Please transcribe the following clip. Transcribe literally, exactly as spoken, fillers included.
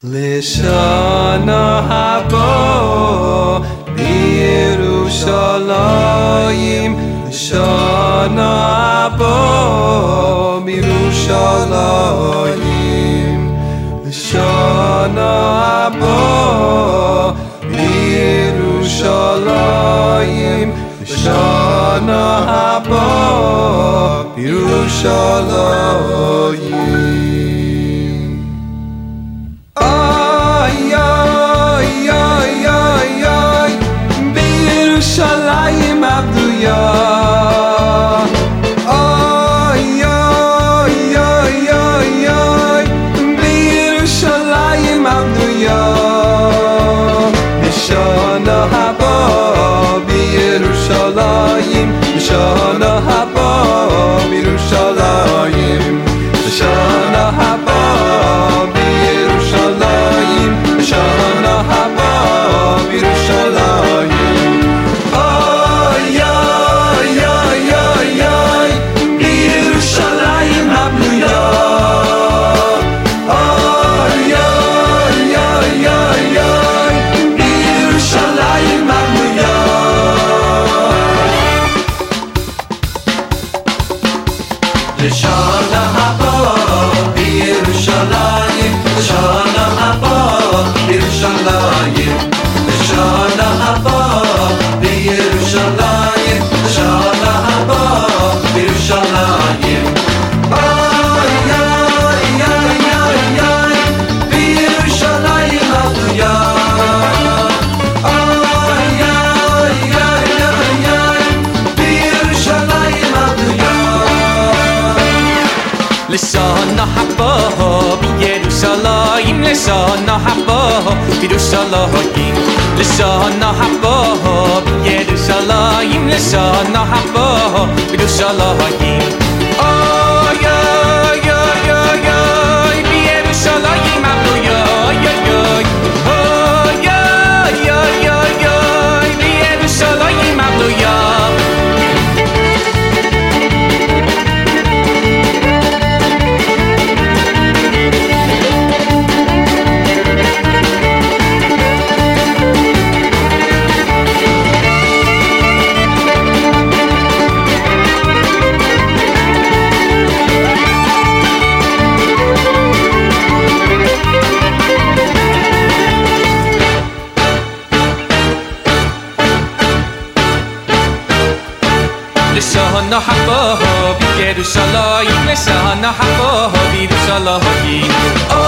לשנה הבאה בירושלים, לשנה הבאה בירושלים, לשנה הבאה בירושלים, לשנה הבאה בירושלים. בירושלים הבנויה, אוי אוי אוי אוי אוי, בירושלים הבנויה, לשנה הבאה בירושלים, לשנה הבאה בירושלים, לשנה הבאה בירושלים, לשנה הבאה בירושלים. לשנה הבאה בירושלים, לשנה הבאה בירושלים, לשנה הבאה בירושלים, לשנה הבאה בירושלים. אוי אוי אוי אוי אוי, בירושלים הבנויה, אוי אוי אוי אוי אוי, בירושלים הבנויה. לשנה הבאה בירושלים, לשנה הבאה בירושלים, לשנה הבאה בירושלים, לשנה הבאה בירושלים. אוי אוי אוי אוי אוי, בירושלים הבנויה, אוי אוי אוי אוי אוי אוי, בירושלים הבנויה. לשנה הבאה בירושלים, לשנה הבאה בירושלים.